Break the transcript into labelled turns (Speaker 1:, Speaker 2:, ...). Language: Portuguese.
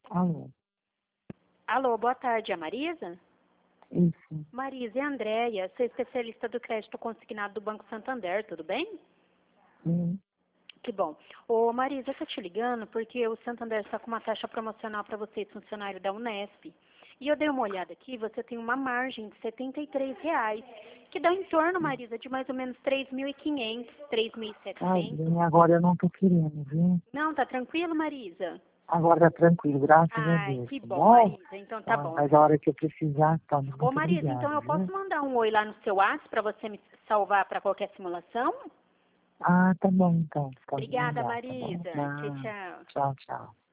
Speaker 1: Alô,
Speaker 2: Alô, boa tarde, é a Marisa?
Speaker 1: isso.
Speaker 2: Marisa, é a Andréia, sou especialista do crédito consignado do Banco Santander, tudo bem?
Speaker 1: Sim.
Speaker 2: Que bom. Ô Marisa, eu tô te ligando porque o Santander está com uma taxa promocional para vocês, funcionário da Unesp. E eu dei uma olhada aqui, você tem uma margem de R$ 73, que dá em torno, Marisa, de mais ou menos 3.500, 3.700.
Speaker 1: Tadinha, agora eu não tô querendo, viu?
Speaker 2: Não, tá tranquilo, Marisa?
Speaker 1: Agora tá tranquilo, graças a
Speaker 2: Ai,
Speaker 1: Deus,
Speaker 2: que
Speaker 1: tá
Speaker 2: bom,
Speaker 1: bom?
Speaker 2: Marisa. Então tá
Speaker 1: Tá,
Speaker 2: bom.
Speaker 1: mas a hora que eu precisar, tá,
Speaker 2: Ô
Speaker 1: muito
Speaker 2: Marisa, então
Speaker 1: obrigado,
Speaker 2: eu posso
Speaker 1: viu?
Speaker 2: mandar um oi lá no seu WhatsApp para você me salvar para qualquer simulação?
Speaker 1: Ah, tá bom então, pode
Speaker 2: Obrigada,
Speaker 1: mandar, tá bom?
Speaker 2: Marisa. Tchau,
Speaker 1: Ah,
Speaker 2: tchau.
Speaker 1: tchau, tchau.